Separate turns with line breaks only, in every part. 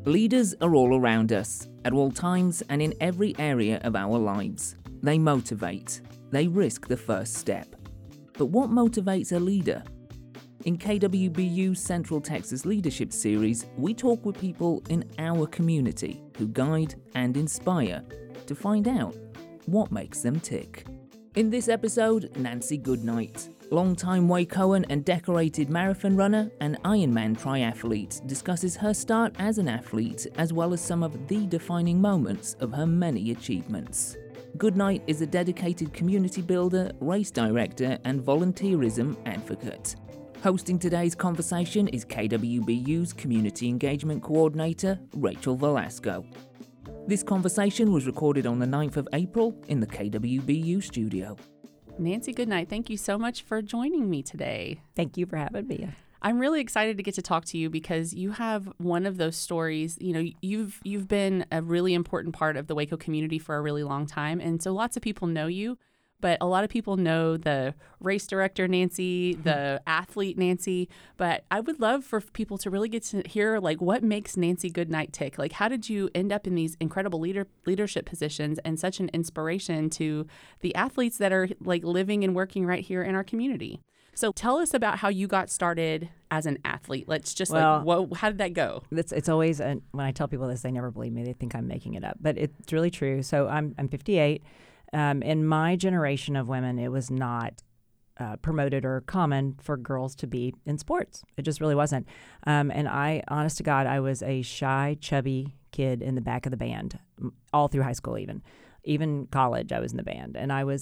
Leaders are all around us, at all times and in every area of our lives. They motivate. They risk the first step. But what motivates a leader? In KWBU's Central Texas Leadership Series, we talk with people in our community who guide and inspire to find out what makes them tick. In this episode, Nancy Goodnight, longtime Wacoan and decorated marathon runner and Ironman triathlete, discusses her start as an athlete as well as some of the defining moments of her many achievements. Goodnight is a dedicated community builder, race director, and volunteerism advocate. Hosting today's conversation is KWBU's Community Engagement Coordinator, Rachel Velasco. This conversation was recorded on the 9th of April in the KWBU studio.
Nancy Goodnight, thank you so much for joining me today.
Thank you for having me.
I'm really excited to get to talk to you because you have one of those stories. You know, you've been a really important part of the Waco community for a really long time, and so lots of people know you. But a lot of people know the race director, Nancy, the athlete, Nancy. But I would love for people to really get to hear, like, what makes Nancy Goodnight tick? Like, how did you end up in these incredible leadership positions and such an inspiration to the athletes that are, like, living and working right here in our community? So tell us about how you got started as an athlete. Let's just, how did that go?
It's always, when I tell people this, they never believe me. They think I'm making it up. But it's really true. So I'm 58. In my generation of women, it was not promoted or common for girls to be in sports. It just really wasn't. And honest to God, I was a shy, chubby kid in the back of the band, all through high school even college. I was in the band, and I was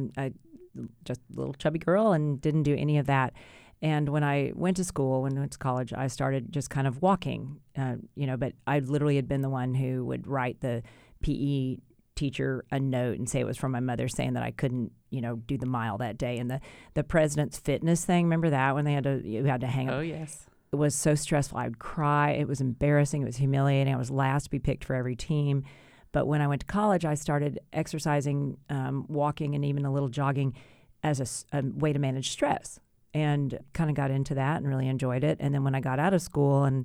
just a little chubby girl and didn't do any of that. And when I went to college, I started just kind of walking, but I literally had been the one who would write the PE teacher a note and say it was from my mother saying that I couldn't, do the mile that day. And the president's fitness thing, remember that when you had to hang up?
Oh, yes.
It was so stressful. I would cry. It was embarrassing. It was humiliating. I was last to be picked for every team. But when I went to college, I started exercising, walking, and even a little jogging as a way to manage stress, and kind of got into that and really enjoyed it. And then when I got out of school and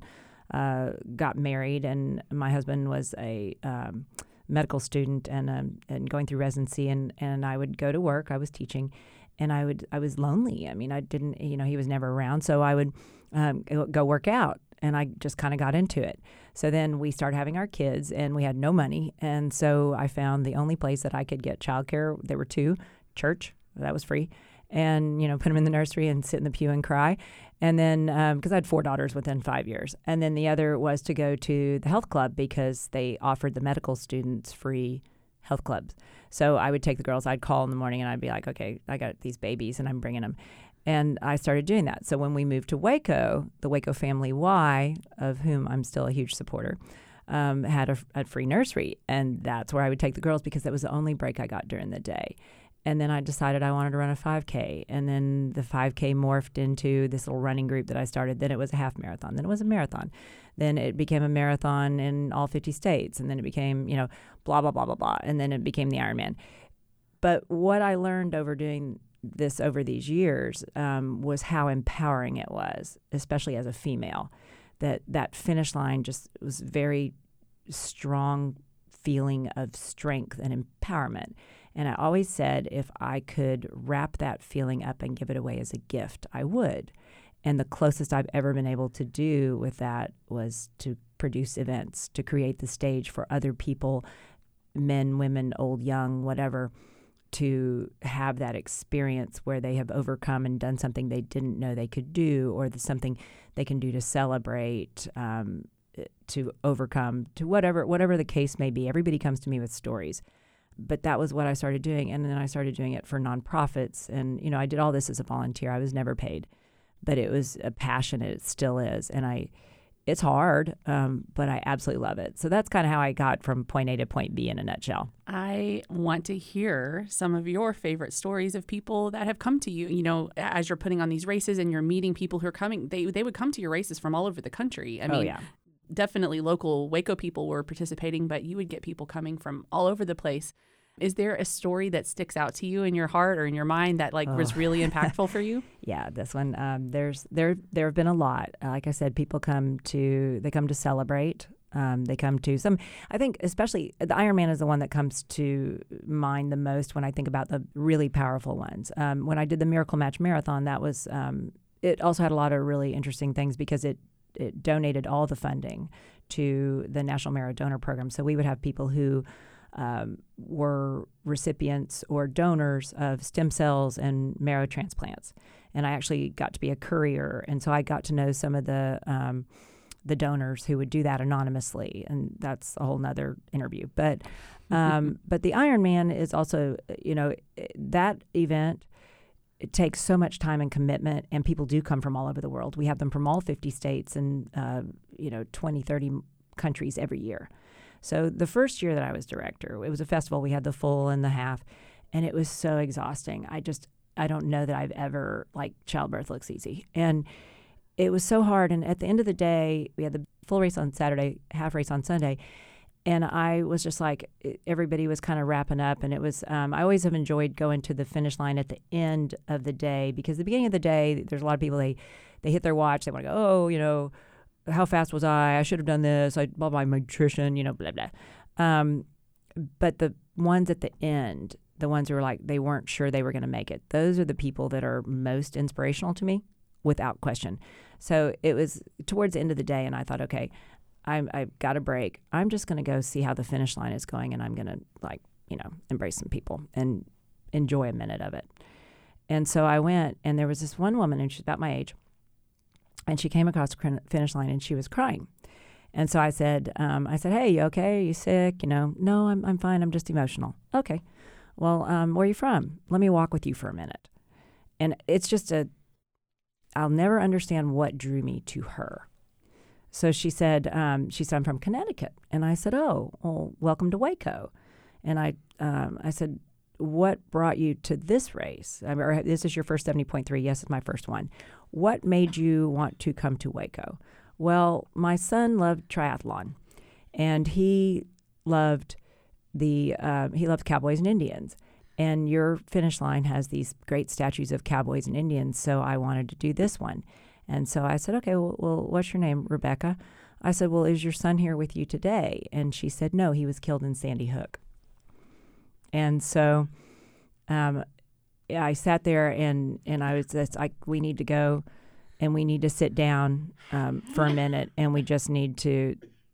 got married, and my husband was a medical student and going through residency, and I would go to work. I was teaching, and I was lonely. I mean, I didn't, he was never around, so I would go work out, and I just kind of got into it. So then we started having our kids, and we had no money, and so I found the only place that I could get childcare. There were two: church, that was free, and put them in the nursery and sit in the pew and cry. And then, because I had 4 daughters within 5 years. And then the other was to go to the health club because they offered the medical students free health clubs. So I would take the girls, I'd call in the morning, and I'd be like, okay, I got these babies and I'm bringing them. And I started doing that. So when we moved to Waco, the Waco Family Y, of whom I'm still a huge supporter, had a free nursery. And that's where I would take the girls because that was the only break I got during the day. And then I decided I wanted to run a 5K. And then the 5K morphed into this little running group that I started. Then it was a half marathon. Then it was a marathon. Then it became a marathon in all 50 states. And then it became, blah, blah, blah, blah, blah. And then it became the Ironman. But what I learned over doing this over these years was how empowering it was, especially as a female. That finish line just was very strong feeling of strength and empowerment. And I always said if I could wrap that feeling up and give it away as a gift, I would. And the closest I've ever been able to do with that was to produce events, to create the stage for other people, men, women, old, young, whatever, to have that experience where they have overcome and done something they didn't know they could do, or something they can do to celebrate, to overcome, to whatever the case may be. Everybody comes to me with stories. But that was what I started doing. And then I started doing it for nonprofits. And, I did all this as a volunteer. I was never paid. But it was a passion, and it still is. And it's hard, but I absolutely love it. So that's kind of how I got from point A to point B in a nutshell.
I want to hear some of your favorite stories of people that have come to you. As you're putting on these races and you're meeting people who are coming, they would come to your races from all over the country. I mean,
yeah.
Definitely local Waco people were participating, but you would get people coming from all over the place. Is there a story that sticks out to you in your heart or in your mind that was really impactful for you?
Yeah, this one. There have been a lot. Like I said, people come to celebrate. they come to. Some, I think, especially the Ironman is the one that comes to mind the most when I think about the really powerful ones. When I did the Miracle Match Marathon, that was it also had a lot of really interesting things because it donated all the funding to the National Marrow Donor Program. So we would have people who were recipients or donors of stem cells and marrow transplants. And I actually got to be a courier, and so I got to know some of the donors who would do that anonymously, and that's a whole nother interview. But but the Ironman is also, that event, it takes so much time and commitment, and people do come from all over the world. We have them from all 50 states and 20, 30 countries every year. So the first year that I was director, it was a festival. We had the full and the half, and it was so exhausting. I don't know that I've ever, childbirth looks easy. And it was so hard. And at the end of the day, we had the full race on Saturday, half race on Sunday. And I was just everybody was kind of wrapping up. And it was, I always have enjoyed going to the finish line at the end of the day, because at the beginning of the day, there's a lot of people, they hit their watch. They want to go, how fast was I? I should have done this. Blah, blah, my nutrition, blah, blah. But the ones at the end, the ones who were they weren't sure they were going to make it, those are the people that are most inspirational to me, without question. So it was towards the end of the day, and I thought, okay, I've got a break. I'm just going to go see how the finish line is going, and I'm going to, embrace some people and enjoy a minute of it. And so I went, and there was this one woman, and she's about my age, and she came across the finish line, and she was crying. And so I said, hey, you okay? Are you sick? No, I'm fine. I'm just emotional. Okay. Well, where are you from? Let me walk with you for a minute. And it's just I'll never understand what drew me to her. So she said, I'm from Connecticut. And I said, oh, well, welcome to Waco. And I said, what brought you to this race? This is your first 70.3. Yes, it's my first one. What made you want to come to Waco? Well, my son loved triathlon, and he loved cowboys and Indians. And your finish line has these great statues of cowboys and Indians, so I wanted to do this one. And so I said, okay, well, what's your name, Rebecca? I said, well, is your son here with you today? And she said, no, he was killed in Sandy Hook. And so I sat there, and I was just like, we need to go, and we need to sit down for a minute, and we just need to,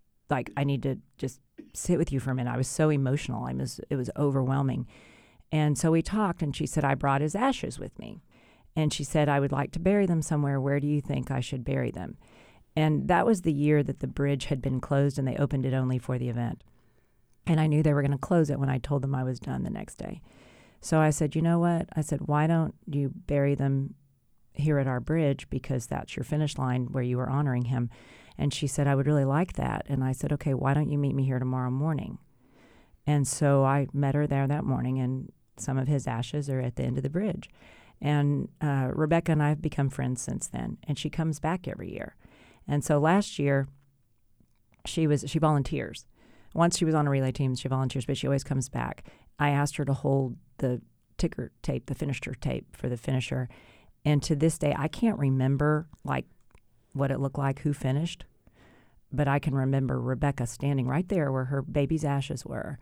I need to just sit with you for a minute. I was so emotional. It was overwhelming. And so we talked, and she said, I brought his ashes with me. And she said, I would like to bury them somewhere. Where do you think I should bury them? And that was the year that the bridge had been closed, and they opened it only for the event. And I knew they were going to close it when I told them I was done the next day. So I said, you know what? I said, why don't you bury them here at our bridge, because that's your finish line where you were honoring him. And she said, I would really like that. And I said, okay, why don't you meet me here tomorrow morning? And so I met her there that morning, and some of his ashes are at the end of the bridge. And Rebecca and I have become friends since then, and she comes back every year. And so last year, she volunteers. Once she was on a relay team, she volunteers, but she always comes back. I asked her to hold the ticker tape, the finisher tape for the finisher. And to this day, I can't remember what it looked like, who finished, but I can remember Rebecca standing right there where her baby's ashes were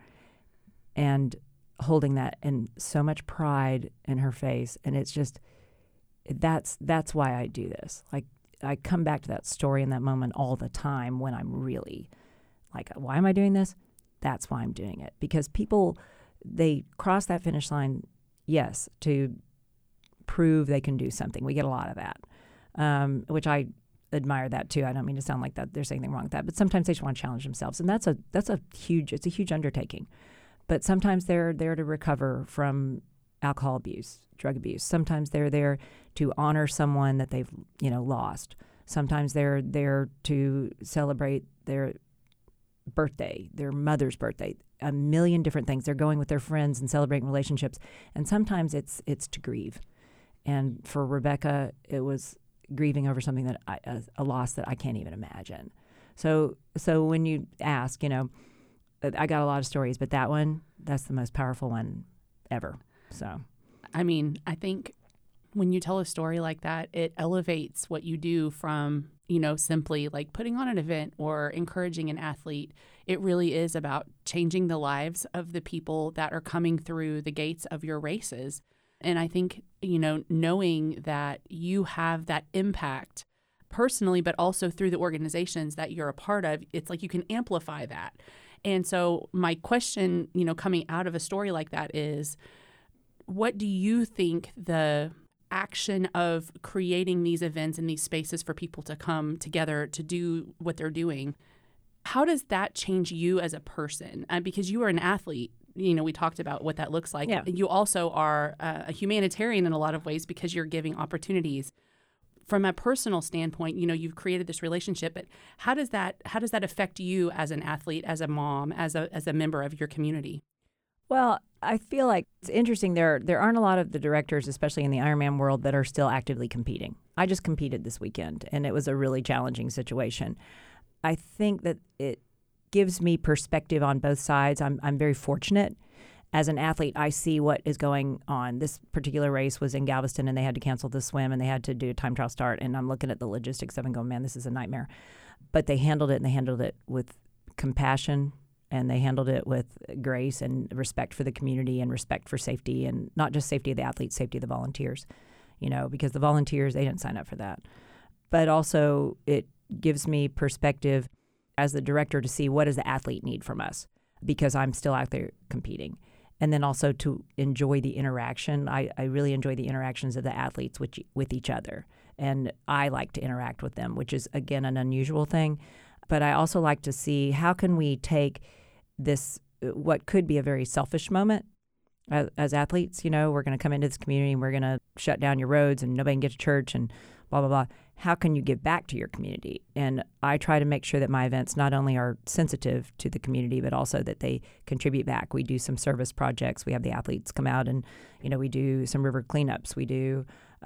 and holding that, and so much pride in her face. And it's just, that's why I do this. I come back to that story and that moment all the time when I'm really why am I doing this? That's why I'm doing it. Because people, they cross that finish line, yes, to prove they can do something. We get a lot of that, which I admire that too. I don't mean to sound like that there's anything wrong with that, but sometimes they just want to challenge themselves, and it's a huge undertaking. But sometimes they're there to recover from alcohol abuse, drug abuse. Sometimes they're there to honor someone that they've lost. Sometimes they're there to celebrate their birthday, their mother's birthday, a million different things. They're going with their friends and celebrating relationships. And sometimes it's to grieve. And for Rebecca, it was grieving over something that a loss that I can't even imagine. So when you ask, I got a lot of stories, but that's the most powerful one ever. So,
I mean, I think When you tell a story like that, it elevates what you do from, simply like putting on an event or encouraging an athlete. It really is about changing the lives of the people that are coming through the gates of your races. And I think, knowing that you have that impact personally, but also through the organizations that you're a part of, it's like you can amplify that. And so my question, coming out of a story like that is, what do you think the action of creating these events and these spaces for people to come together to do what they're doing, how does that change you as a person? Because you are an athlete. We talked about what that looks like.
Yeah.
You also are a humanitarian in a lot of ways because you're giving opportunities. From a personal standpoint, you've created this relationship, but how does that affect you as an athlete, as a mom, as a member of your community?
Well, I feel like it's interesting. There aren't a lot of the directors, especially in the Ironman world, that are still actively competing. I just competed this weekend, and it was a really challenging situation. I think that it gives me perspective on both sides. I'm very fortunate. As an athlete, I see what is going on. This particular race was in Galveston, and they had to cancel the swim, and they had to do a time trial start. And I'm looking at the logistics of it and going, man, this is a nightmare. But they handled it, and they handled it with compassion, and they handled it with grace and respect for the community and respect for safety, and not just safety of the athletes, safety of the volunteers, because the volunteers, they didn't sign up for that. But also it gives me perspective as the director to see what does the athlete need from us, because I'm still out there competing. And then also to enjoy the interaction. I really enjoy the interactions of the athletes with each other. And I like to interact with them, which is, again, an unusual thing. But I also like to see how can we take this, what could be a very selfish moment as athletes. We're going to come into this community and we're going to shut down your roads and nobody can get to church and blah, blah, blah. How can you give back to your community? And I try to make sure that my events not only are sensitive to the community, but also that they contribute back. We do some service projects. We have the athletes come out and, we do some river cleanups. We do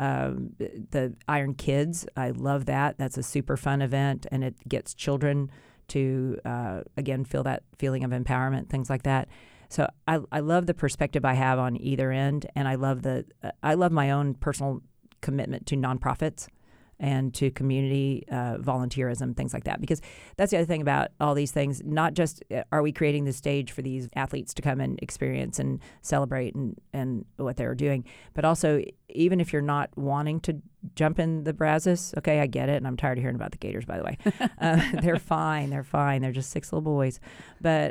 the Iron Kids. I love that. That's a super fun event, and it gets children to, again, feel that feeling of empowerment, things like that. So I love the perspective I have on either end, and I love my own personal commitment to nonprofits and to community volunteerism, things like that. Because that's the other thing about all these things. Not just are we creating the stage for these athletes to come and experience and celebrate and what they're doing, but also even if you're not wanting to jump in the Brazos, okay, I get it, and I'm tired of hearing about the Gators, by the way. They're fine. They're just 6 little boys. But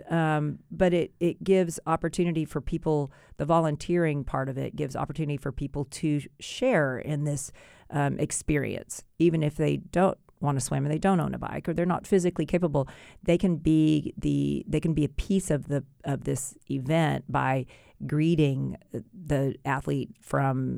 it gives opportunity for people, the volunteering part of it gives opportunity for people to share in this experience, even if they don't want to swim and they don't own a bike or they're not physically capable. They can be a piece of this event by greeting the athlete from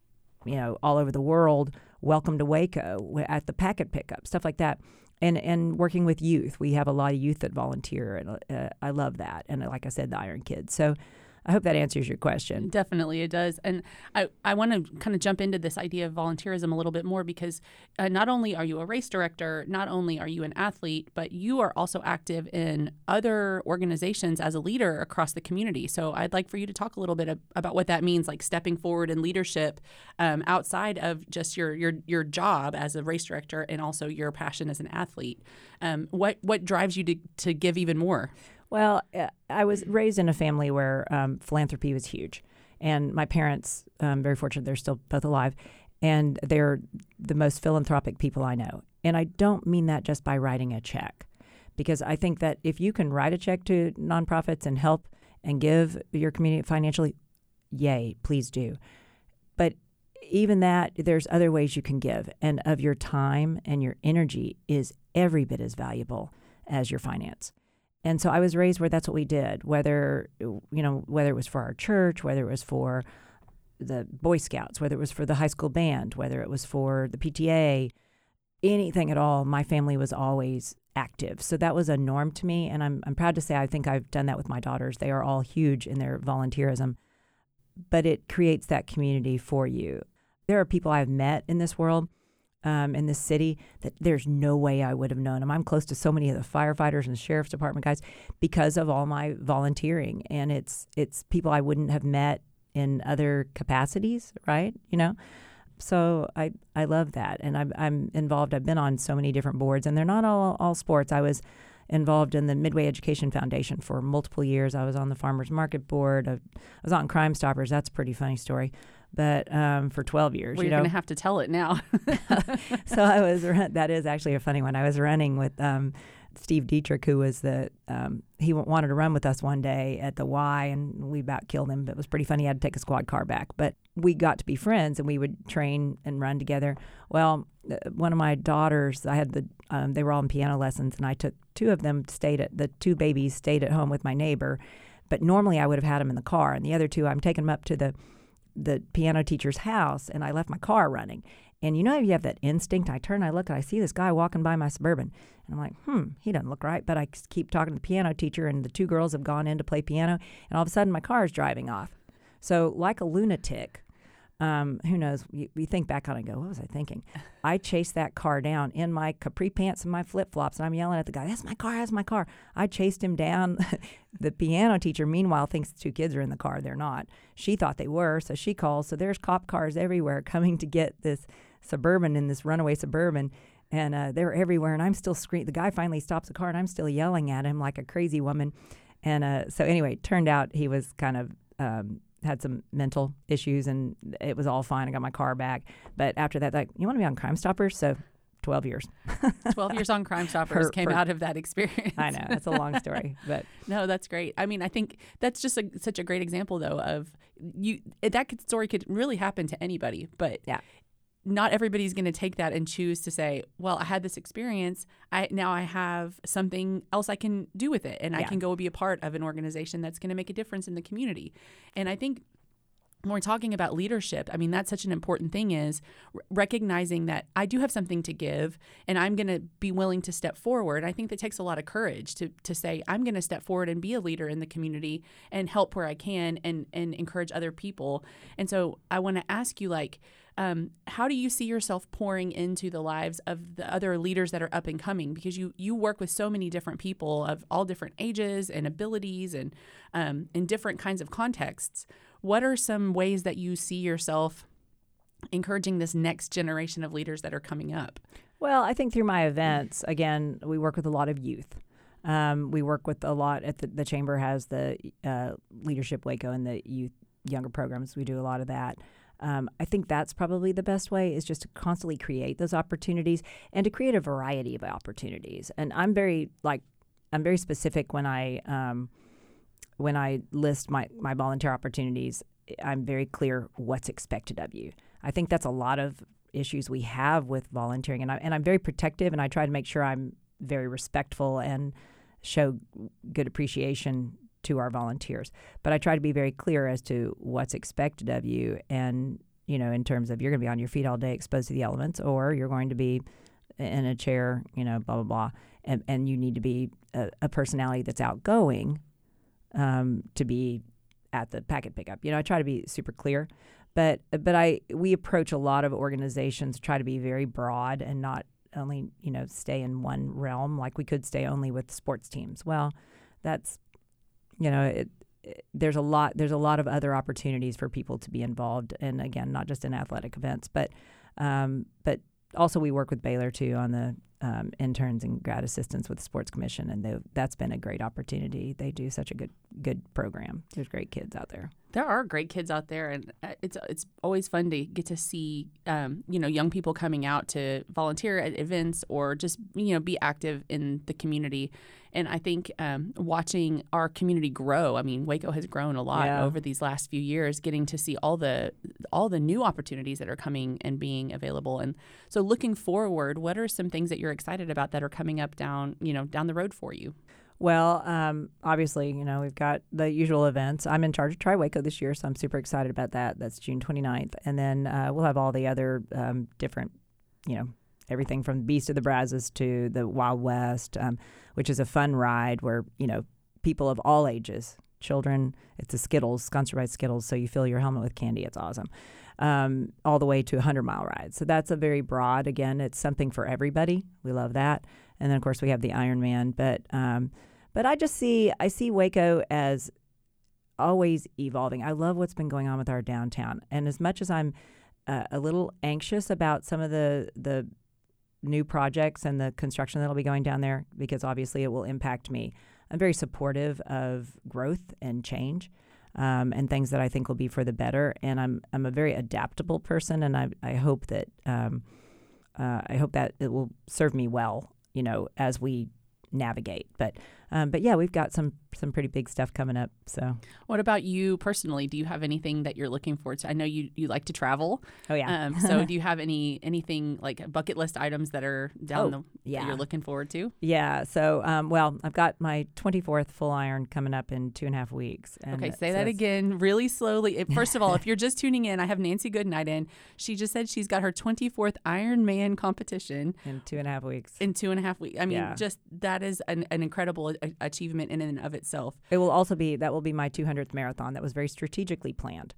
all over the world. Welcome to Waco at the packet pickup, stuff like that. And working with youth. We have a lot of youth that volunteer, and I love that. And like I said, the Iron Kids. So I hope that answers your question.
Definitely, it does. And I want to kind of jump into this idea of volunteerism a little bit more because not only are you a race director, not only are you an athlete, but you are also active in other organizations as a leader across the community. So I'd like for you to talk a little bit about what that means, like stepping forward in leadership outside of just your job as a race director and also your passion as an athlete. What drives you to give even more?
Well, I was raised in a family where philanthropy was huge. And my parents, very fortunate, they're still both alive. And they're the most philanthropic people I know. And I don't mean that just by writing a check. Because I think that if you can write a check to nonprofits and help and give your community financially, yay, please do. But even that, there's other ways you can give. And of your time and your energy is every bit as valuable as your finance. And so I was raised where that's what we did, whether it was for our church, whether it was for the Boy Scouts, whether it was for the high school band, whether it was for the PTA, anything at all, my family was always active. So that was a norm to me. And I'm proud to say I think I've done that with my daughters. They are all huge in their volunteerism. But it creates that community for you. There are people I've met in this world, in this city, that there's no way I would have known them. I'm close to so many of the firefighters and the sheriff's department guys because of all my volunteering. And it's people I wouldn't have met in other capacities, right? So I love that, and I'm involved. I've been on so many different boards, and they're not all sports. I was involved in the Midway Education Foundation for multiple years. I was on the Farmers Market Board. I was on Crime Stoppers. That's a pretty funny story. But for 12 years.
Well, you're going to have to tell it now.
So that is actually a funny one. I was running with Steve Dietrich, who was he wanted to run with us one day at the Y, and we about killed him. But it was pretty funny. He had to take a squad car back. But we got to be friends, and we would train and run together. Well, one of my daughters, I had they were all in piano lessons, and I took two of them, the two babies stayed at home with my neighbor. But normally I would have had them in the car, and the other two, I'm taking them up to the piano teacher's house, and I left my car running. And you have that instinct. I turn, I look, and I see this guy walking by my Suburban. And I'm like, he doesn't look right. But I keep talking to the piano teacher, and the two girls have gone in to play piano. And all of a sudden, my car is driving off. So like a lunatic, who knows, you think back on it and go, what was I thinking? I chased that car down in my capri pants and my flip-flops, and I'm yelling at the guy, that's my car. I chased him down. The piano teacher, meanwhile, thinks the two kids are in the car. They're not. She thought they were, so she calls. So there's cop cars everywhere coming to get this Suburban in this runaway Suburban, and they're everywhere, and I'm still screaming. The guy finally stops the car, and I'm still yelling at him like a crazy woman. And so anyway, turned out he was kind of had some mental issues, and it was all fine. I got my car back. But after that, like, you want to be on Crime Stoppers? So 12 years.
12 years on Crime Stoppers came out of that experience.
I know. It's a long story. But
no, that's great. I mean, I think that's just such a great example, though, of that story could really happen to anybody. But
yeah.
Not everybody's going to take that and choose to say, well, I had this experience. Now I have something else I can do with it. And I can go be a part of an organization that's going to make a difference in the community. And I think when we're talking about leadership, I mean, that's such an important thing, is recognizing that I do have something to give, and I'm going to be willing to step forward. I think that takes a lot of courage to say, I'm going to step forward and be a leader in the community and help where I can and encourage other people. And so I want to ask you, how do you see yourself pouring into the lives of the other leaders that are up and coming? Because you work with so many different people of all different ages and abilities and in different kinds of contexts. What are some ways that you see yourself encouraging this next generation of leaders that are coming up?
Well, I think through my events, again, we work with a lot of youth. We work with a lot at the Chamber has the Leadership Waco and the younger programs. We do a lot of that. I think that's probably the best way, is just to constantly create those opportunities and to create a variety of opportunities. And I'm very specific when I list my volunteer opportunities. I'm very clear what's expected of you. I think that's a lot of issues we have with volunteering, and I'm very protective, and I try to make sure I'm very respectful and show good appreciation to our volunteers. But I try to be very clear as to what's expected of you, and in terms of, you're going to be on your feet all day exposed to the elements, or you're going to be in a chair, blah, blah, blah. And you need to be a personality that's outgoing to be at the packet pickup. I try to be super clear. But we approach a lot of organizations, try to be very broad and not only, stay in one realm, like we could stay only with sports teams. Well, that's, there's a lot of other opportunities for people to be involved, and again, not just in athletic events, but also we work with Baylor too on the interns and grad assistants with the Sports Commission, and that's been a great opportunity. They do such a good program. There's great kids out there.
There are great kids out there, and it's always fun to get to see young people coming out to volunteer at events or just be active in the community. And I think watching our community grow, I mean, Waco has grown a lot over these last few years, getting to see all the new opportunities that are coming and being available. And so looking forward, what are some things that you're excited about that are coming up down the road for you?
Well, obviously, we've got the usual events. I'm in charge of Tri Waco this year, so I'm super excited about that. That's June 29th. And then we'll have all the other different, everything from Beast of the Brazos to the Wild West, which is a fun ride where, people of all ages, children, it's a Skittles, sponsored by Skittles, so you fill your helmet with candy. It's awesome. All the way to a 100-mile ride. So that's a very broad, again, it's something for everybody. We love that. And then, of course, we have the Ironman. But I see Waco as always evolving. I love what's been going on with our downtown. And as much as I'm a little anxious about some of the new projects and the construction that'll be going down there because obviously it will impact me. I'm very supportive of growth and change and things that I think will be for the better. And I'm a very adaptable person, and I hope that it will serve me well, as we navigate. But yeah, we've got some pretty big stuff coming up. So,
what about you personally? Do you have anything that you're looking forward to? I know you like to travel.
Oh yeah.
So do you have anything like bucket list items that are that you're looking forward to?
Yeah. So well, I've got my 24th full iron coming up in 2.5 weeks. And
okay, say that again really slowly. First of all, if you're just tuning in, I have Nancy Goodnight in. She just said she's got her 24th Ironman competition
in 2.5 weeks.
In 2.5 weeks. I mean, just that is an incredible achievement in and of itself.
It will also be my 200th marathon. That was very strategically planned.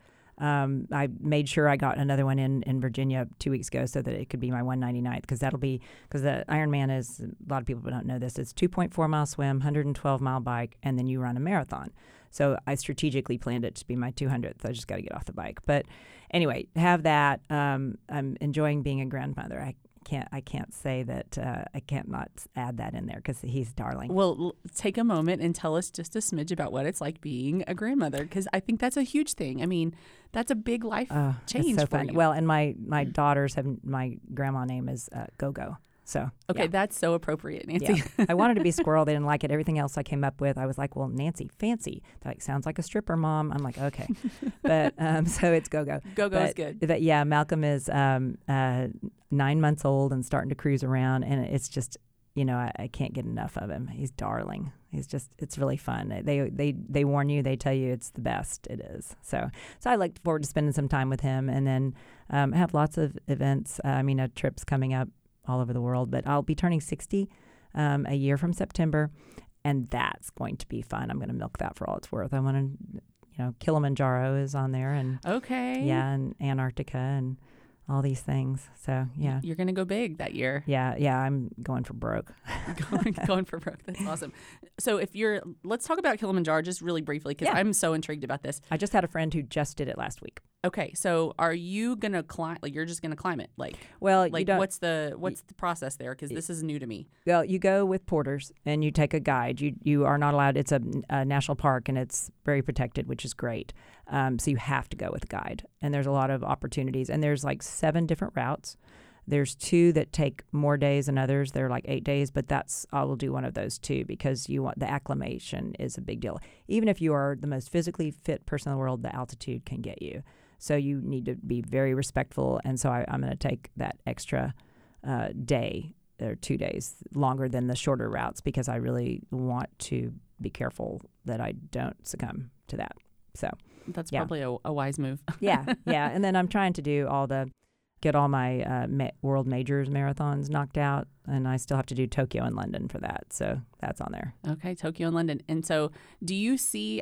I made sure I got another one in Virginia 2 weeks ago so that it could be my 199th because the Ironman is, a lot of people don't know this, it's 2.4 mile swim, 112 mile bike, and then you run a marathon. So I strategically planned it to be my 200th. I just got to get off the bike. But anyway, have that. I'm enjoying being a grandmother. I can't say that I can't not add that in there because he's darling.
Well, take a moment and tell us just a smidge about what it's like being a grandmother, because I think that's a huge thing. I mean, that's a big life change
it's so
for
fun.
you.
Well, and my daughters have, my grandma name is Go-Go. So
okay,
yeah.
That's so appropriate, Nancy.
Yeah. I wanted to be Squirrel. They didn't like it. Everything else I came up with, I was like, well, Nancy, fancy. They're like, sounds like a stripper, Mom. I'm like, okay. But so it's Go-Go.
Go-Go is good.
But yeah, Malcolm is 9 months old and starting to cruise around. And it's just, I can't get enough of him. He's darling. It's really fun. They warn you. They tell you it's the best. It is. So I look forward to spending some time with him. And then have lots of events. Trips coming up all over the world, but I'll be turning 60 a year from September, and that's going to be fun. I'm going to milk that for all it's worth. I want to, Kilimanjaro is on there, and and Antarctica and all these things. So yeah,
you're going to go big that year.
Yeah, I'm going for broke.
going for broke. That's awesome. So let's talk about Kilimanjaro just really briefly because I'm so intrigued about this.
I just had a friend who just did it last week.
Okay, so are you gonna climb? Like, you're just gonna climb it? What's the process there? Because this is new to me.
Well, you go with porters and you take a guide. You are not allowed. It's a national park and it's very protected, which is great. So you have to go with a guide. And there's a lot of opportunities. And there's like 7 different routes. There's 2 that take more days than others. They're like 8 days, but I will do one of those 2 because the acclimation is a big deal. Even if you are the most physically fit person in the world, the altitude can get you. So you need to be very respectful. And so I'm going to take that extra day or 2 days longer than the shorter routes because I really want to be careful that I don't succumb to that. So
that's probably a wise move.
Yeah. And then I'm trying to get all my world majors marathons knocked out, and I still have to do Tokyo and London for that. So that's on there.
Okay, Tokyo and London. And so do you see,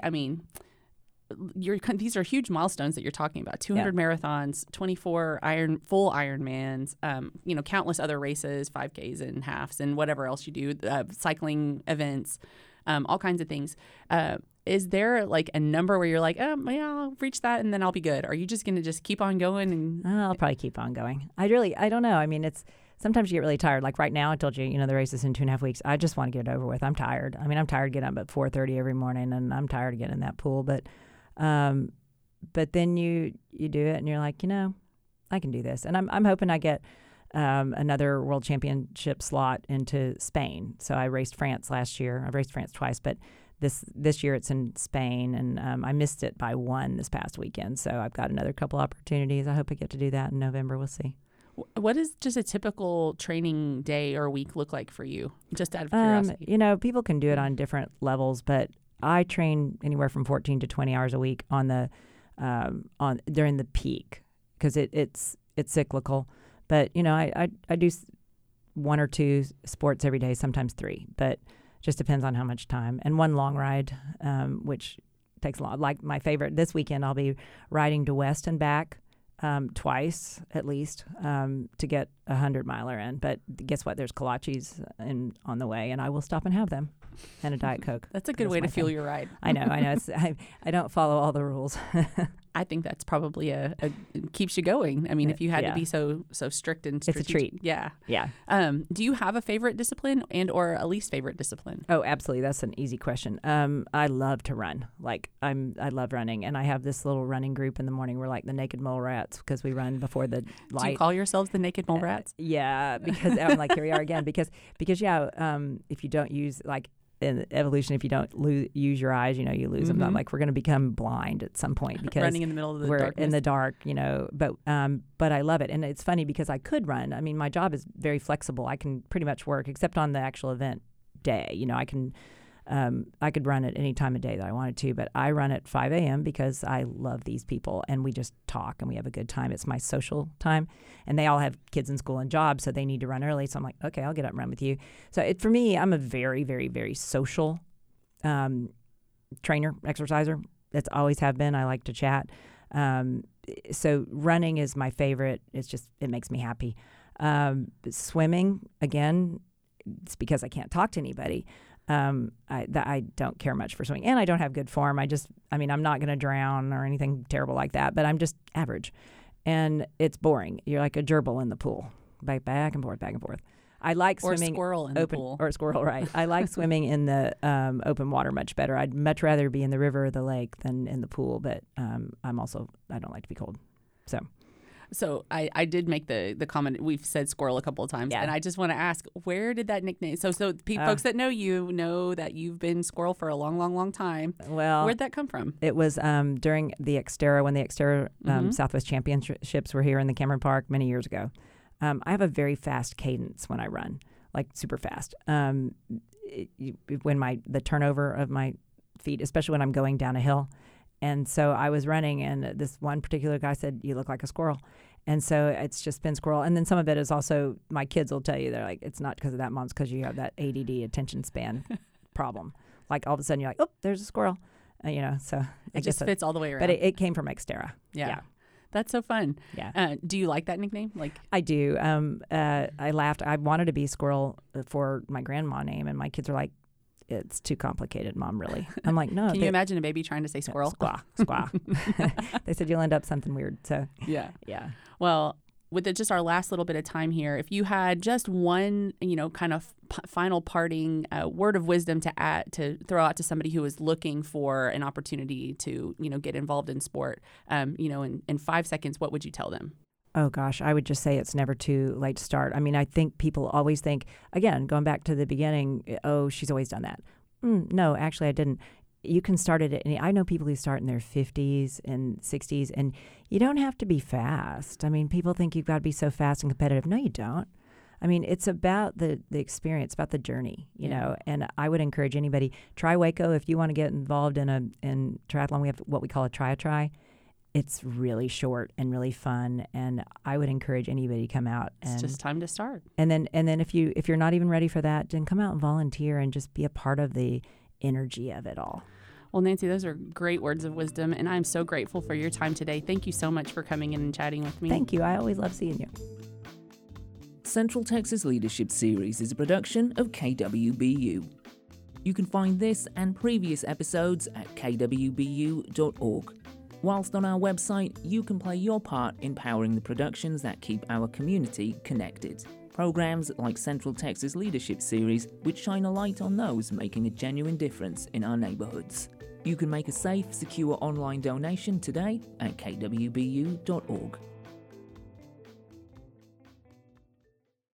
these are huge milestones that you're talking about. 200 marathons, 24 full Ironmans, countless other races, 5Ks and halves and whatever else you do, cycling events, all kinds of things. Is there like a number where you're like, I'll reach that and then I'll be good? Are you just going to just keep on going? And
I'll probably keep on going. I don't know. I mean, sometimes you get really tired. Like right now, I told you, the race is in 2.5 weeks. I just want to get it over with. I'm tired. I'm tired getting up at 4:30 every morning, and I'm tired of getting in that pool. But then you do it, and you're like, I can do this. And I'm hoping I get another world championship slot into Spain. So I raced France last year. I've raced France twice, but this year it's in Spain, and I missed it by 1 this past weekend. So I've got another couple opportunities. I hope I get to do that in November. We'll see.
What does just a typical training day or week look like for you? Just out of curiosity.
People can do it on different levels, but I train anywhere from 14 to 20 hours a week on during the peak because it's cyclical. But I do 1 or 2 sports every day, sometimes 3, but just depends on how much time. And 1 long ride, which takes a lot. Like my favorite this weekend, I'll be riding to West and back twice at least to get a 100-miler in. But guess what? There's kolaches on the way, and I will stop and have them, and a Diet Coke.
That's a good way to fuel your ride.
I know. I don't follow all the rules.
I think that's probably a keeps you going. I mean, if you had
Yeah.
to be so strict and
It's a
strategic.
treat.
Yeah.
Yeah.
Do you have a favorite discipline and or a least favorite discipline?
Oh, absolutely. That's an easy question. I love to run. Like I love running, and I have this little running group in the morning. We're like the naked mole rats because we run before the light.
Do you call yourselves the naked mole rats?
Yeah, because I'm like, here we are again. Because yeah, if you don't use like in evolution, if you don't use your eyes, you lose them. I'm like, we're going to become blind at some point because
Running in the middle of the
we're
darkness.
in the dark, But I love it, and it's funny because I could run. I mean, my job is very flexible. I can pretty much work except on the actual event day. I could run at any time of day that I wanted to, but I run at 5 a.m. because I love these people, and we just talk and we have a good time. It's my social time, and they all have kids in school and jobs, so they need to run early. So I'm like, okay, I'll get up and run with you. So for me, I'm a very, very, very social trainer, exerciser. That's always have been. I like to chat. So running is my favorite. It makes me happy. Swimming, again, it's because I can't talk to anybody. I don't care much for swimming, and I don't have good form. I'm not going to drown or anything terrible like that, but I'm just average, and it's boring. You're like a gerbil in the pool, back and forth, back and forth. I like swimming.
Or squirrel in the pool.
Or a squirrel, right. I like swimming in the open water much better. I'd much rather be in the river or the lake than in the pool, but I don't like to be cold.
So I did make the comment. We've said squirrel a couple of times, and I just want to ask, where did that nickname? So folks that know you know that you've been squirrel for a long, long, long time.
Well,
where'd that come from?
It was during the Xterra, when the Xterra Southwest Championships were here in the Cameron Park many years ago. I have a very fast cadence when I run, like super fast. When the turnover of my feet, especially when I'm going down a hill. And so I was running, and this one particular guy said, "You look like a squirrel." And so it's just been squirrel. And then some of it is also, my kids will tell you, they're like, it's not because of that, Mom, it's because you have that ADD, attention span problem. Like all of a sudden you're like, oh, there's a squirrel. So
it just fits all the way around.
But it came from Xterra.
Yeah. That's so fun.
Yeah.
Do you like that nickname?
I do. I laughed. I wanted to be Squirrel for my grandma name, and my kids were like, it's too complicated, Mom, really. I'm like, no.
Can you imagine a baby trying to say squirrel?
Squaw. They said you'll end up something weird. So
yeah.
Well,
with just our last little bit of time here, if you had just one, kind of final parting word of wisdom to throw out to somebody who is looking for an opportunity to, get involved in sport, in 5 seconds, what would you tell them?
Oh, gosh, I would just say it's never too late to start. I mean, I think people always think, again, going back to the beginning, oh, she's always done that. No, actually, I didn't. You can start it I know people who start in their 50s and 60s, and you don't have to be fast. I mean, people think you've got to be so fast and competitive. No, you don't. I mean, it's about the experience, about the journey, you know, and I would encourage anybody, try Waco. If you want to get involved in triathlon, we have what we call a try. It's really short and really fun, and I would encourage anybody to come out.
It's just time to start.
And then if you're not even ready for that, then come out and volunteer and just be a part of the energy of it all.
Well, Nancy, those are great words of wisdom, and I'm so grateful for your time today. Thank you so much for coming in and chatting with me.
Thank you. I always love seeing you.
Central Texas Leadership Series is a production of KWBU. You can find this and previous episodes at kwbu.org. Whilst on our website, you can play your part in powering the productions that keep our community connected. Programs like Central Texas Leadership Series, which shine a light on those making a genuine difference in our neighborhoods. You can make a safe, secure online donation today at kwbu.org.